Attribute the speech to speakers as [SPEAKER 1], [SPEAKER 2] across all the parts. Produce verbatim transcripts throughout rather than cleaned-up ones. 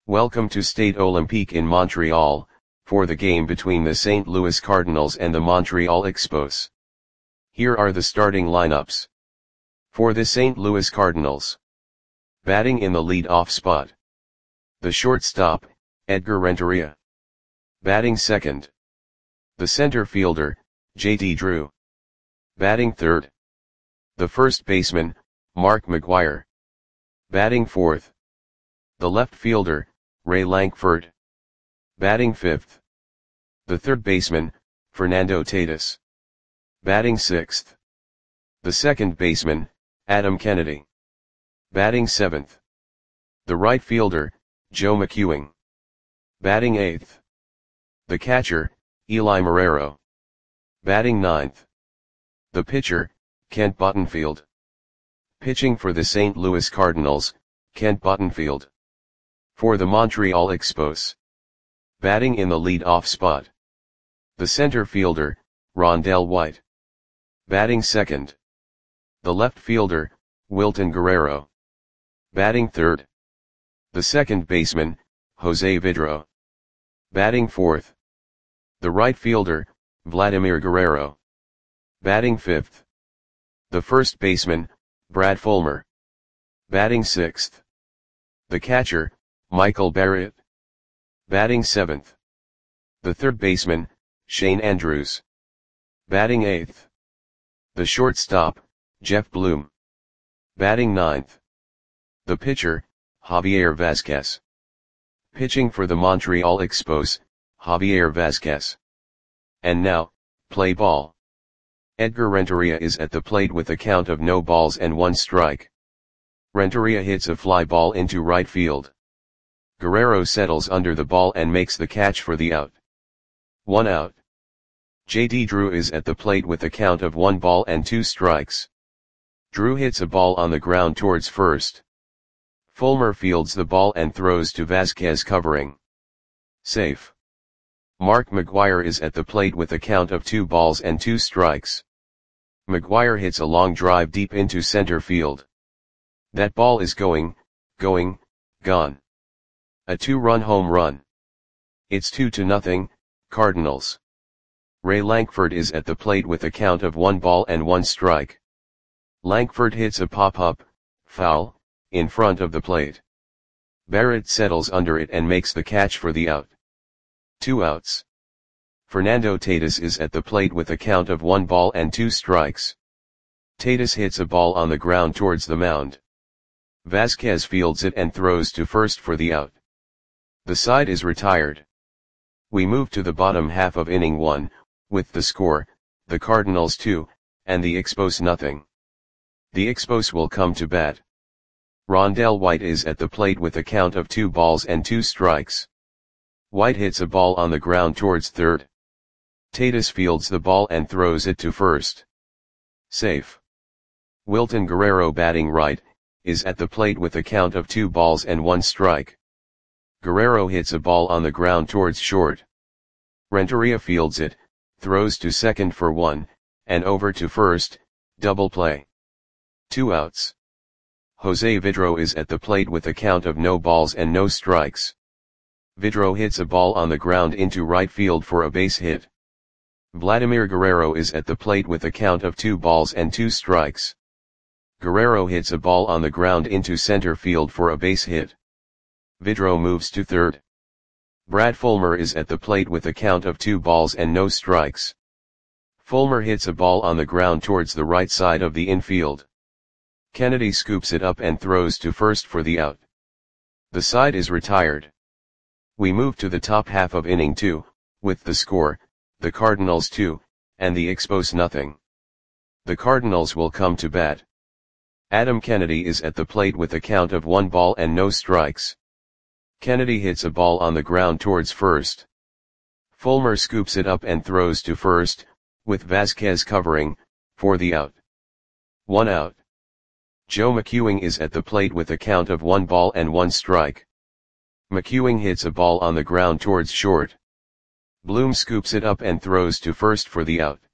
[SPEAKER 1] Welcome to Stade Olympique in Montreal, for the game between the Saint Louis Cardinals and the Montreal Expos. Here are the starting lineups. For the Saint Louis Cardinals. Batting in the lead-off spot. The shortstop, Edgar Renteria. Batting second. The center fielder, J D Drew. Batting third. The first baseman, Mark McGwire. Batting fourth. The left fielder, Ray Lankford. Batting fifth. The third baseman, Fernando Tatis. Batting sixth. The second baseman, Adam Kennedy. Batting seventh. The right fielder, Joe McEwing. Batting eighth. The catcher, Eli Marrero. Batting ninth. The pitcher, Kent Buttonfield. Pitching for the Saint Louis Cardinals, Kent Buttonfield. For the Montreal Expos. Batting in the lead-off spot. The center fielder, Rondell White. Batting second. The left fielder, Wilton Guerrero. Batting third. The second baseman, Jose Vidro. Batting fourth. The right fielder, Vladimir Guerrero. Batting fifth. The first baseman, Brad Fulmer. Batting sixth. The catcher, Michael Barrett. Batting seventh. The third baseman, Shane Andrews. Batting eighth. The shortstop, Jeff Bloom. Batting ninth. The pitcher, Javier Vazquez. Pitching for the Montreal Expos, Javier Vazquez. And now, play ball. Edgar Renteria is at the plate with a count of no balls and one strike. Renteria hits a fly ball into right field. Guerrero settles under the ball and makes the catch for the out. One out. J D Drew is at the plate with a count of one ball and two strikes. Drew hits a ball on the ground towards first. Fulmer fields the ball and throws to Vazquez covering. Safe. Mark McGwire is at the plate with a count of two balls and two strikes. McGwire hits a long drive deep into center field. That ball is going, going, gone. A two-run home run. It's two to nothing, Cardinals. Ray Lankford is at the plate with a count of one ball and one strike. Lankford hits a pop-up, foul, in front of the plate. Barrett settles under it and makes the catch for the out. Two outs. Fernando Tatis is at the plate with a count of one ball and two strikes. Tatis hits a ball on the ground towards the mound. Vazquez fields it and throws to first for the out. The side is retired. We move to the bottom half of inning one, with the score, the Cardinals two, and the Expos nothing. The Expos will come to bat. Rondell White is at the plate with a count of two balls and two strikes. White hits a ball on the ground towards third. Tatis fields the ball and throws it to first. Safe. Wilton Guerrero batting right, is at the plate with a count of two balls and one strike. Guerrero hits a ball on the ground towards short. Renteria fields it, throws to second for one, and over to first, double play. Two outs. Jose Vidro is at the plate with a count of no balls and no strikes. Vidro hits a ball on the ground into right field for a base hit. Vladimir Guerrero is at the plate with a count of two balls and two strikes. Guerrero hits a ball on the ground into center field for a base hit. Vidro moves to third. Brad Fulmer is at the plate with a count of two balls and no strikes. Fulmer hits a ball on the ground towards the right side of the infield. Kennedy scoops it up and throws to first for the out. The side is retired. We move to the top half of inning two, with the score, the Cardinals two, and the Expos nothing. The Cardinals will come to bat. Adam Kennedy is at the plate with a count of one ball and no strikes. Kennedy hits a ball on the ground towards first. Fulmer scoops it up and throws to first, with Vazquez covering, for the out. One out. Joe McEwing is at the plate with a count of one ball and one strike. McEwing hits a ball on the ground towards short. Bloom scoops it up and throws to first for the out.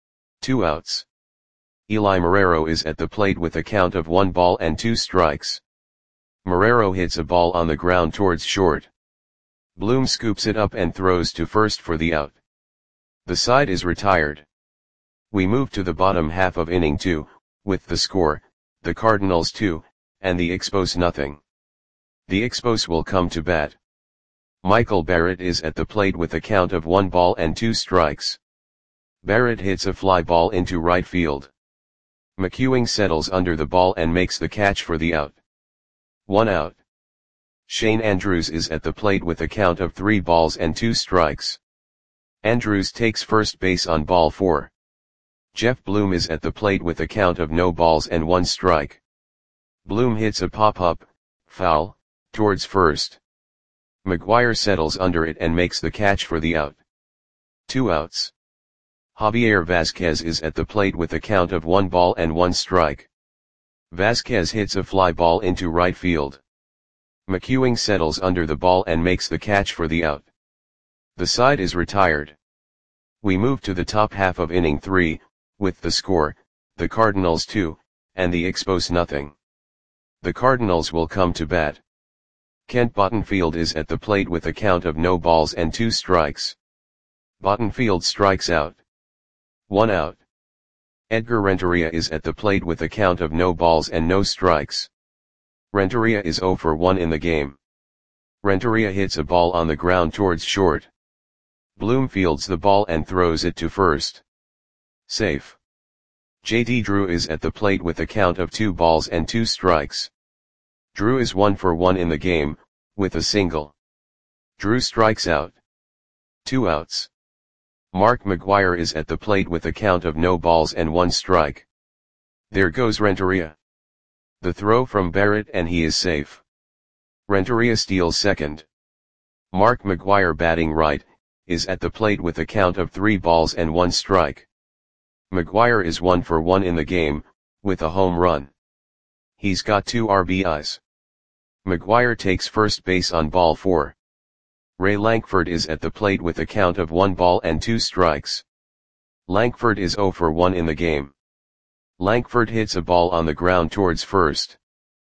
[SPEAKER 1] Two outs. Eli Marrero is at the plate with a count of one ball and two strikes. Marrero hits a ball on the ground towards short. Bloom scoops it up and throws to first for the out. The side is retired. We move to the bottom half of inning two, with the score, the Cardinals two, and the Expos nothing. The Expos will come to bat. Michael Barrett is at the plate with a count of one ball and two strikes. Barrett hits a fly ball into right field. McEwing settles under the ball and makes the catch for the out. One out. Shane Andrews is at the plate with a count of three balls and two strikes. Andrews takes first base on ball four. Jeff Bloom is at the plate with a count of no balls and one strike. Bloom hits a pop-up, foul, towards first. McGuire settles under it and makes the catch for the out. Two outs. Javier Vasquez is at the plate with a count of one ball and one strike. Vasquez hits a fly ball into right field. McEwing settles under the ball and makes the catch for the out. The side is retired. We move to the top half of inning three, with the score, the Cardinals two, and the Expos nothing. The Cardinals will come to bat. Kent Bottenfield is at the plate with a count of no balls and two strikes. Bottenfield strikes out. One out. Edgar Renteria is at the plate with a count of no balls and no strikes. Renteria is zero for one in the game. Renteria hits a ball on the ground towards short. Bloom fields the ball and throws it to first. Safe. J T Drew is at the plate with a count of two balls and two strikes. Drew is one for one in the game, with a single. Drew strikes out. Two outs. Mark McGuire is at the plate with a count of no balls and one strike. There goes Renteria. The throw from Barrett and he is safe. Renteria steals second. Mark McGuire, batting right, is at the plate with a count of three balls and one strike. McGuire is one for one in the game, with a home run. He's got two R B Is. McGuire takes first base on ball four. Ray Lankford is at the plate with a count of one ball and two strikes. Lankford is zero for one in the game. Lankford hits a ball on the ground towards first.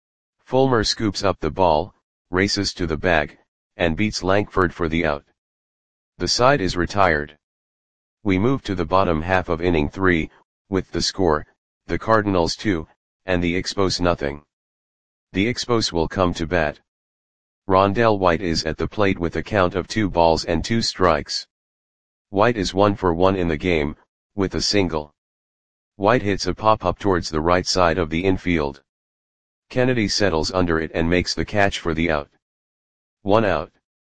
[SPEAKER 1] Fulmer scoops up the ball, races to the bag, and beats Lankford for the out. The side is retired. We move to the bottom half of inning three, with the score, the Cardinals two, and the Expos nothing. The Expos will come to bat. Rondell White is at the plate with a count of two balls and two strikes. White is one for one in the game, with a single. White hits a pop-up towards the right side of the infield. Kennedy settles under it and makes the catch for the out. One out.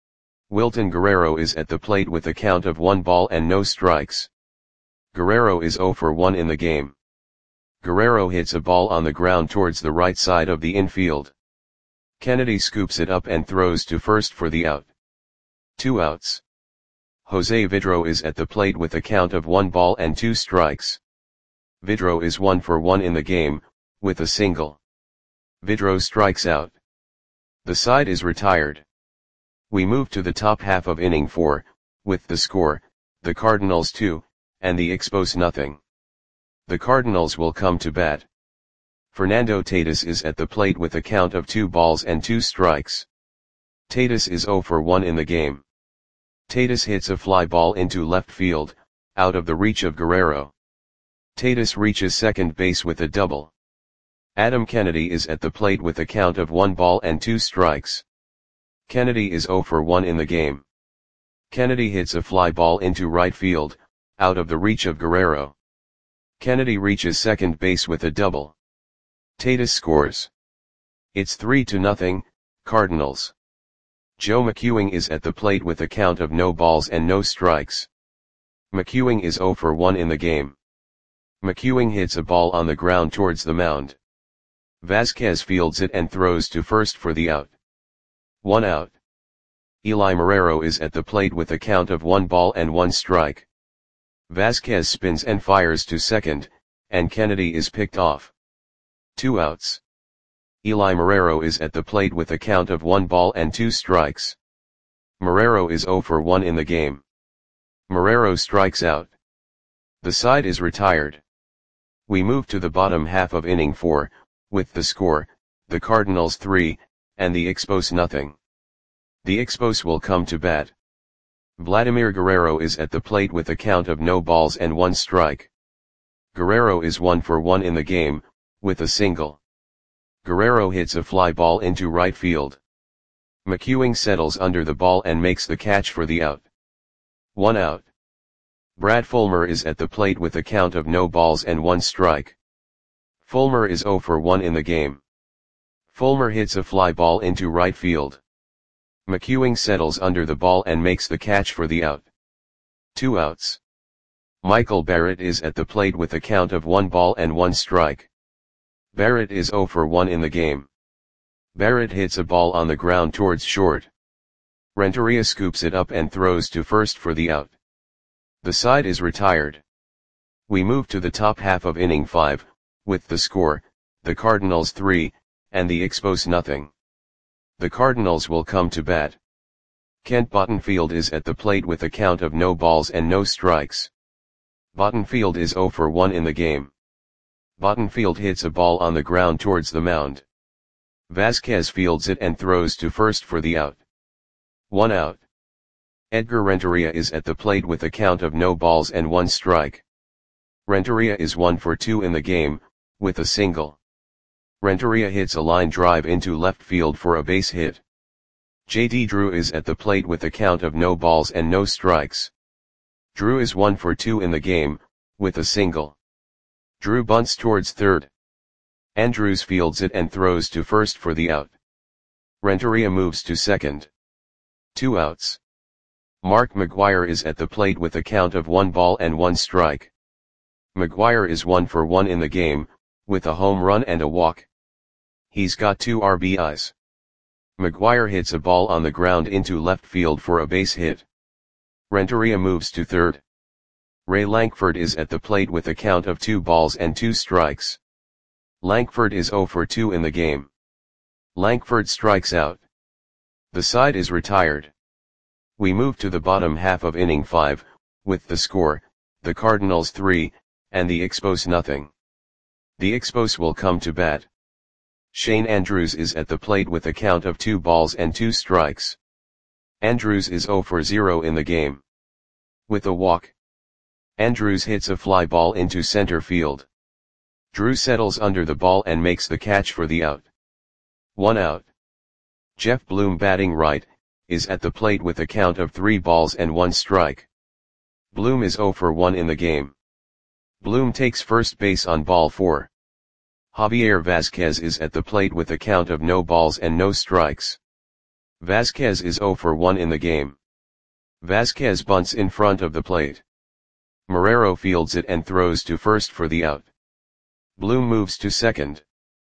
[SPEAKER 1] Wilton Guerrero is at the plate with a count of one ball and no strikes. Guerrero is zero for one in the game. Guerrero hits a ball on the ground towards the right side of the infield. Kennedy scoops it up and throws to first for the out. Two outs. Jose Vidro is at the plate with a count of one ball and two strikes. Vidro is one for one in the game, with a single. Vidro strikes out. The side is retired. We move to the top half of inning four, with the score, the Cardinals two, and the Expos nothing. The Cardinals will come to bat. Fernando Tatis is at the plate with a count of two balls and two strikes. Tatis is zero for one in the game. Tatis hits a fly ball into left field, out of the reach of Guerrero. Tatis reaches second base with a double. Adam Kennedy is at the plate with a count of one ball and two strikes. Kennedy is zero for one in the game. Kennedy hits a fly ball into right field, out of the reach of Guerrero. Kennedy reaches second base with a double. Tatis scores. It's three to nothing, Cardinals. Joe McEwing is at the plate with a count of no balls and no strikes. McEwing is zero for one in the game. McEwing hits a ball on the ground towards the mound. Vasquez fields it and throws to first for the out. One out. Eli Marrero is at the plate with a count of one ball and one strike. Vasquez spins and fires to second, and Kennedy is picked off. Two outs. Eli Marrero is at the plate with a count of one ball and two strikes. Marrero is zero for one in the game. Marrero strikes out. The side is retired. We move to the bottom half of inning four, with the score, the Cardinals three, and the Expos nothing. The Expos will come to bat. Vladimir Guerrero is at the plate with a count of no balls and one strike. Guerrero is one for one in the game, with a single. Guerrero hits a fly ball into right field. McEwing settles under the ball and makes the catch for the out. One out. Brad Fulmer is at the plate with a count of no balls and one strike. Fulmer is zero for one in the game. Fulmer hits a fly ball into right field. McEwing settles under the ball and makes the catch for the out. Two outs. Michael Barrett is at the plate with a count of one ball and one strike. Barrett is zero for one in the game. Barrett hits a ball on the ground towards short. Renteria scoops it up and throws to first for the out. The side is retired. We move to the top half of inning five, with the score, the Cardinals three, and the Expos nothing. The Cardinals will come to bat. Kent Bottenfield is at the plate with a count of no balls and no strikes. Bottenfield is zero for one in the game. Bottenfield hits a ball on the ground towards the mound. Vasquez fields it and throws to first for the out. One out. Edgar Renteria is at the plate with a count of no balls and one strike. Renteria is one for two in the game, with a single. Renteria hits a line drive into left field for a base hit. J D Drew is at the plate with a count of no balls and no strikes. Drew is one for two in the game, with a single. Drew bunts towards third. Andrews fields it and throws to first for the out. Renteria moves to second. Two outs. Mark McGwire is at the plate with a count of one ball and one strike. McGwire is one for one in the game, with a home run and a walk. He's got two R B Is. McGwire hits a ball on the ground into left field for a base hit. Renteria moves to third. Ray Lankford is at the plate with a count of two balls and two strikes. Lankford is zero for two in the game. Lankford strikes out. The side is retired. We move to the bottom half of inning five, with the score, the Cardinals three, and the Expos nothing. The Expos will come to bat. Shane Andrews is at the plate with a count of two balls and two strikes. Andrews is zero for zero in the game. With a walk. Andrews hits a fly ball into center field. Drew settles under the ball and makes the catch for the out. One out. Jeff Bloom, batting right, is at the plate with a count of three balls and one strike. Bloom is zero for one in the game. Bloom takes first base on ball four. Javier Vasquez is at the plate with a count of no balls and no strikes. Vasquez is zero for one in the game. Vasquez bunts in front of the plate. Marrero fields it and throws to first for the out. Bloom moves to second.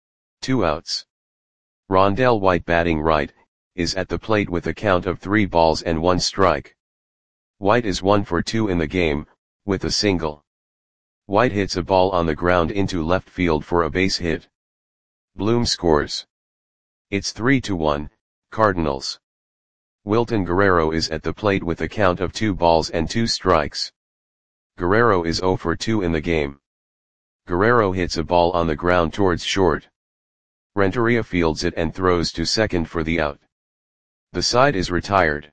[SPEAKER 1] Two outs. Rondell White, batting right, is at the plate with a count of three balls and one strike. White is one for two in the game, with a single. White hits a ball on the ground into left field for a base hit. Bloom scores. It's three to one, Cardinals. Wilton Guerrero is at the plate with a count of two balls and two strikes. Guerrero is zero for two in the game. Guerrero hits a ball on the ground towards short. Renteria fields it and throws to second for the out. The side is retired.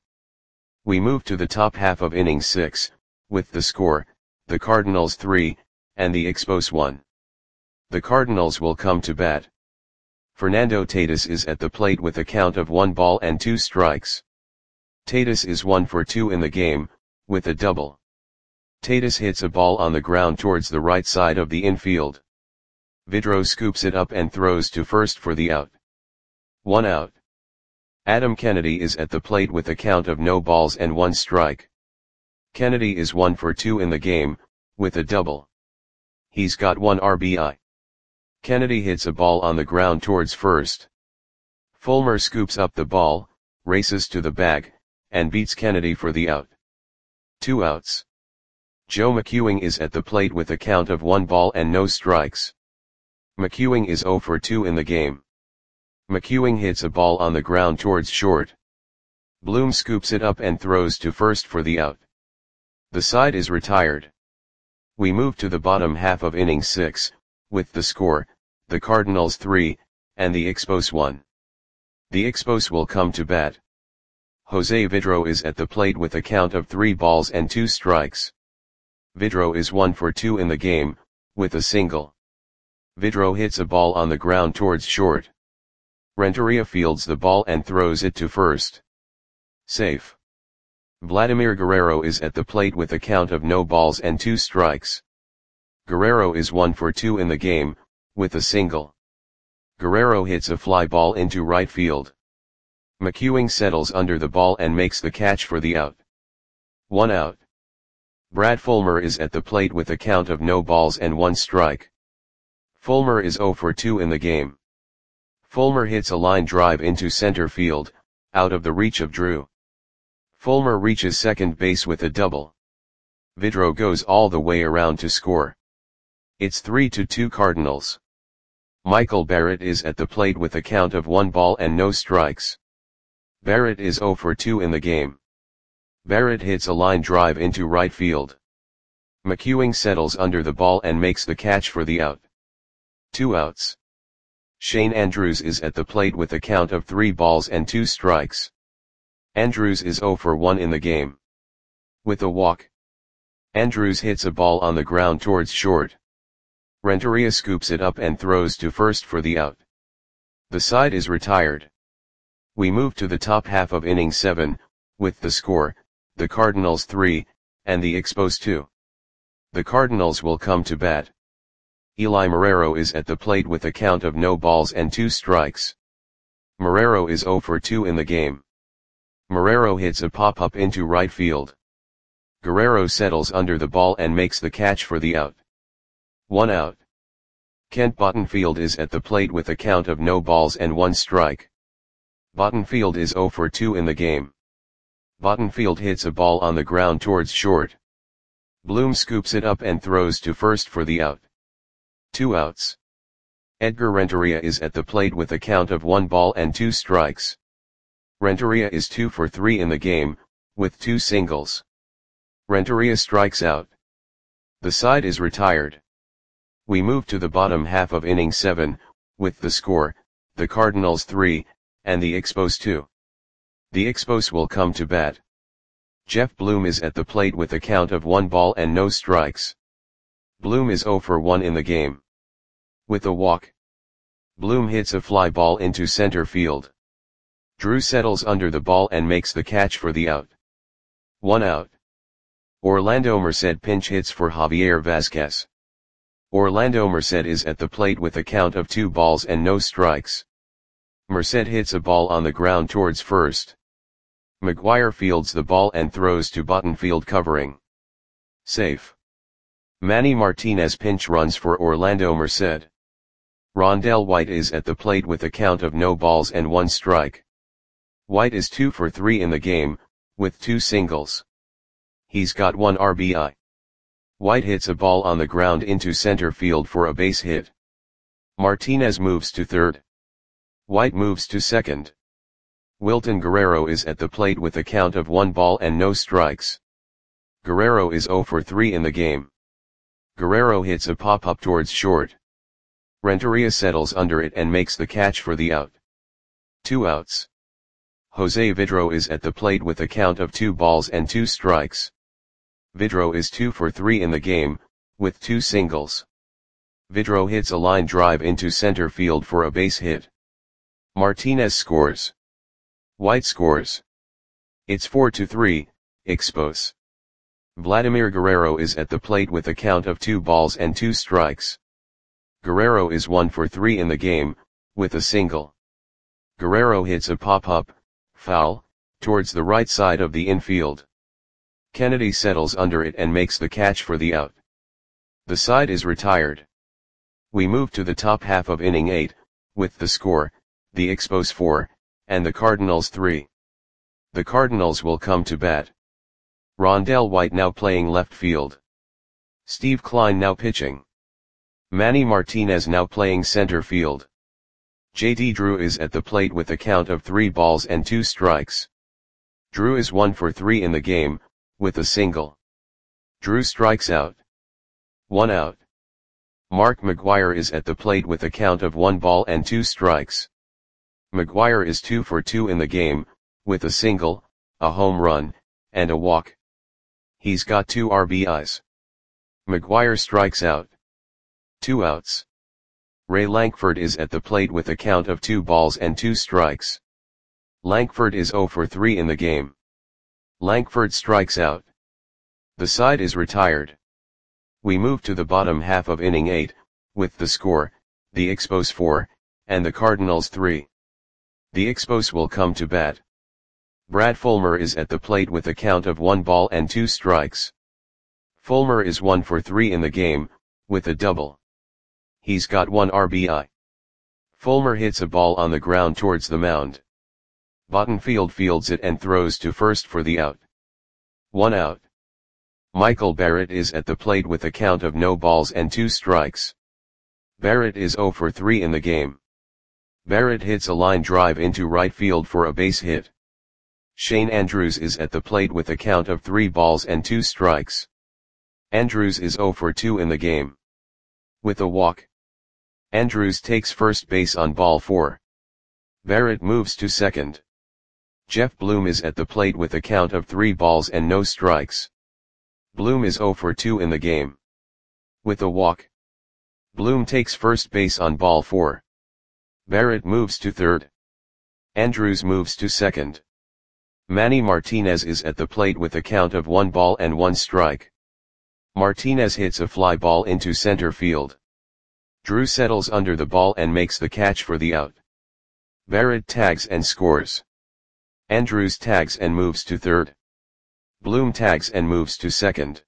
[SPEAKER 1] We move to the top half of inning six, with the score, the Cardinals three, and the Expos one. The Cardinals will come to bat. Fernando Tatis is at the plate with a count of one ball and two strikes. Tatis is one for two in the game, with a double. Tatis hits a ball on the ground towards the right side of the infield. Vidro scoops it up and throws to first for the out. One out. Adam Kennedy is at the plate with a count of no balls and one strike. Kennedy is one for two in the game, with a double. He's got one R B I. Kennedy hits a ball on the ground towards first. Fulmer scoops up the ball, races to the bag, and beats Kennedy for the out. Two outs. Joe McEwing is at the plate with a count of one ball and no strikes. McEwing is zero for two in the game. McEwing hits a ball on the ground towards short. Bloom scoops it up and throws to first for the out. The side is retired. We move to the bottom half of inning six, with the score, the Cardinals three, and the Expos one. The Expos will come to bat. Jose Vidro is at the plate with a count of three balls and two strikes. Vidro is one for two in the game, with a single. Vidro hits a ball on the ground towards short. Renteria fields the ball and throws it to first. Safe. Vladimir Guerrero is at the plate with a count of no balls and two strikes. Guerrero is one for two in the game, with a single. Guerrero hits a fly ball into right field. McEwing settles under the ball and makes the catch for the out. One out. Brad Fulmer is at the plate with a count of no balls and one strike. Fulmer is zero for two in the game. Fulmer hits a line drive into center field, out of the reach of Drew. Fulmer reaches second base with a double. Vidro goes all the way around to score. It's three to two Cardinals. Michael Barrett is at the plate with a count of one ball and no strikes. Barrett is zero for two in the game. Barrett hits a line drive into right field. McEwing settles under the ball and makes the catch for the out. Two outs. Shane Andrews is at the plate with a count of three balls and two strikes. Andrews is zero for one in the game. With a walk. Andrews hits a ball on the ground towards short. Renteria scoops it up and throws to first for the out. The side is retired. We move to the top half of inning seven, with the score, the Cardinals three, and the Expos two. The Cardinals will come to bat. Eli Marrero is at the plate with a count of no balls and two strikes. Marrero is zero for two in the game. Marrero hits a pop-up into right field. Guerrero settles under the ball and makes the catch for the out. One out. Kent Bottenfield is at the plate with a count of no balls and one strike. Bottenfield is zero for two in the game. Bottenfield hits a ball on the ground towards short. Bloom scoops it up and throws to first for the out. Two outs. Edgar Renteria is at the plate with a count of one ball and two strikes. Renteria is two for three in the game, with two singles. Renteria strikes out. The side is retired. We move to the bottom half of inning seven, with the score, the Cardinals three, and the Expos two. The Expos will come to bat. Jeff Bloom is at the plate with a count of one ball and no strikes. Bloom is zero for one in the game. With a walk. Bloom hits a fly ball into center field. Drew settles under the ball and makes the catch for the out. One out. Orlando Merced pinch hits for Javier Vazquez. Orlando Merced is at the plate with a count of two balls and no strikes. Merced hits a ball on the ground towards first. McGuire fields the ball and throws to Bottenfield covering. Safe. Manny Martinez pinch runs for Orlando Merced. Rondell White is at the plate with a count of no balls and one strike. White is two for three in the game, with two singles. He's got one R B I. White hits a ball on the ground into center field for a base hit. Martinez moves to third. White moves to second. Wilton Guerrero is at the plate with a count of one ball and no strikes. Guerrero is zero for three in the game. Guerrero hits a pop-up towards short. Renteria settles under it and makes the catch for the out. Two outs. Jose Vidro is at the plate with a count of two balls and two strikes. Vidro is two for three in the game, with two singles. Vidro hits a line drive into center field for a base hit. Martinez scores. White scores. It's four to three, Expos. Vladimir Guerrero is at the plate with a count of two balls and two strikes. Guerrero is one for three in the game, with a single. Guerrero hits a pop-up, foul, towards the right side of the infield. Kennedy settles under it and makes the catch for the out. The side is retired. We move to the top half of inning eight, with the score, the Expos four, and the Cardinals three. The Cardinals will come to bat. Rondell White now playing left field. Steve Klein now pitching. Manny Martinez now playing center field. J D Drew is at the plate with a count of three balls and two strikes. Drew is one for three in the game, with a single. Drew strikes out. One out. Mark McGuire is at the plate with a count of one ball and two strikes. McGuire is two for two in the game, with a single, a home run, and a walk. He's got two R B Is. McGuire strikes out. Two outs. Ray Lankford is at the plate with a count of two balls and two strikes. Lankford is zero for three in the game. Lankford strikes out. The side is retired. We move to the bottom half of inning eight, with the score, the Expos four, and the Cardinals three. The Expos will come to bat. Brad Fulmer is at the plate with a count of one ball and two strikes. Fulmer is one for three in the game, with a double. He's got one R B I. Fulmer hits a ball on the ground towards the mound. Bottenfield fields it and throws to first for the out. One out. Michael Barrett is at the plate with a count of no balls and two strikes. Barrett is zero for three in the game. Barrett hits a line drive into right field for a base hit. Shane Andrews is at the plate with a count of three balls and two strikes. Andrews is zero for two in the game. With a walk. Andrews takes first base on ball four. Barrett moves to second. Jeff Bloom is at the plate with a count of three balls and no strikes. Bloom is zero for two in the game. With a walk. Bloom takes first base on ball four. Barrett moves to third. Andrews moves to second. Manny Martinez is at the plate with a count of one ball and one strike. Martinez hits a fly ball into center field. Drew settles under the ball and makes the catch for the out. Barrett tags and scores. Andrews tags and moves to third. Bloom tags and moves to second.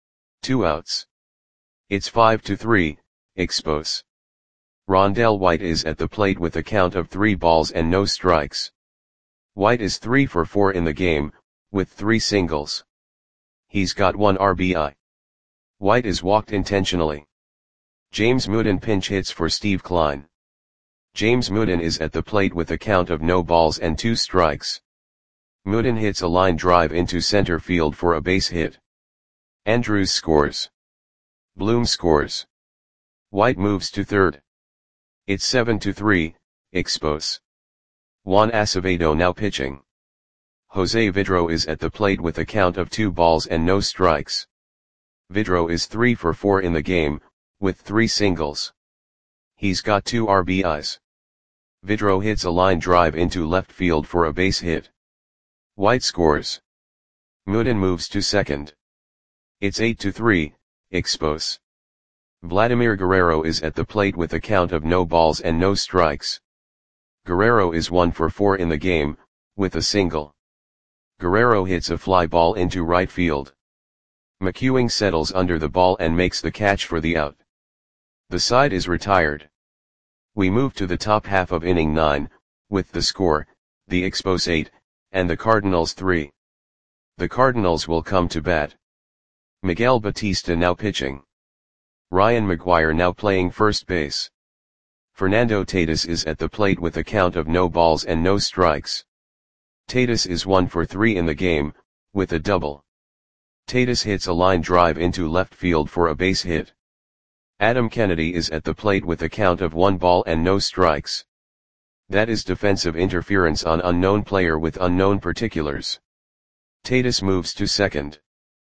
[SPEAKER 1] Two outs. It's five to three, Expos. Rondell White is at the plate with a count of three balls and no strikes. White is three for four in the game, with three singles. He's got one R B I. White is walked intentionally. James Mooden pinch hits for Steve Klein. James Mooden is at the plate with a count of no balls and two strikes. Mooden hits a line drive into center field for a base hit. Andrews scores. Bloom scores. White moves to third. It's seven to three, Expos. Juan Acevedo now pitching. Jose Vidro is at the plate with a count of two balls and no strikes. Vidro is three for four in the game, with three singles. He's got two R B Is. Vidro hits a line drive into left field for a base hit. White scores. Mooden moves to second. It's eight to three, Expos. Vladimir Guerrero is at the plate with a count of no balls and no strikes. Guerrero is one for four in the game, with a single. Guerrero hits a fly ball into right field. McEwing settles under the ball and makes the catch for the out. The side is retired. We move to the top half of inning nine, with the score, the Expos eight, and the Cardinals three. The Cardinals will come to bat. Miguel Batista now pitching. Ryan McGuire now playing first base. Fernando Tatis is at the plate with a count of no balls and no strikes. Tatis is one for three in the game, with a double. Tatis hits a line drive into left field for a base hit. Adam Kennedy is at the plate with a count of one ball and no strikes. That is defensive interference on unknown player with unknown particulars. Tatis moves to second.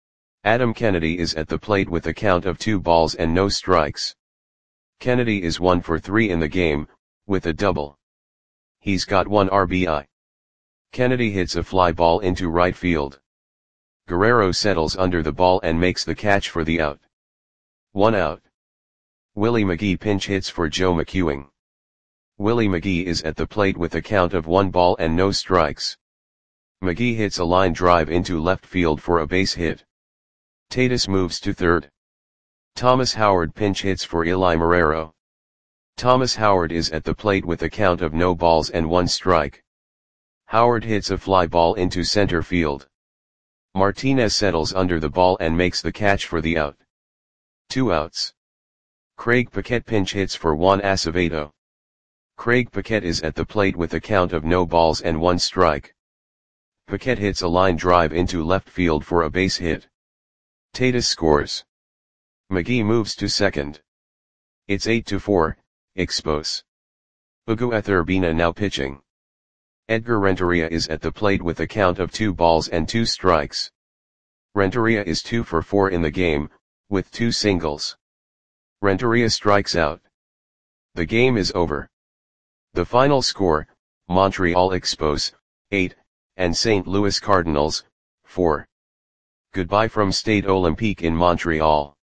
[SPEAKER 1] Adam Kennedy is at the plate with a count of two balls and no strikes. Kennedy is one for three in the game, with a double. He's got one R B I. Kennedy hits a fly ball into right field. Guerrero settles under the ball and makes the catch for the out. One out. Willie McGee pinch hits for Joe McEwing. Willie McGee is at the plate with a count of one ball and no strikes. McGee hits a line drive into left field for a base hit. Tatis moves to third. Thomas Howard pinch hits for Eli Marrero. Thomas Howard is at the plate with a count of no balls and one strike. Howard hits a fly ball into center field. Martinez settles under the ball and makes the catch for the out. Two outs. Craig Paquette pinch hits for Juan Acevedo. Craig Paquette is at the plate with a count of no balls and one strike. Paquette hits a line drive into left field for a base hit. Tatis scores. McGee moves to second. It's eight to four, Expos. Ugo Etherbina now pitching. Edgar Renteria is at the plate with a count of two balls and two strikes. Renteria is two for four in the game, with two singles. Renteria strikes out. The game is over. The final score, Montreal Expos, eight, and Saint Louis Cardinals, four. Goodbye from Stade Olympique in Montreal.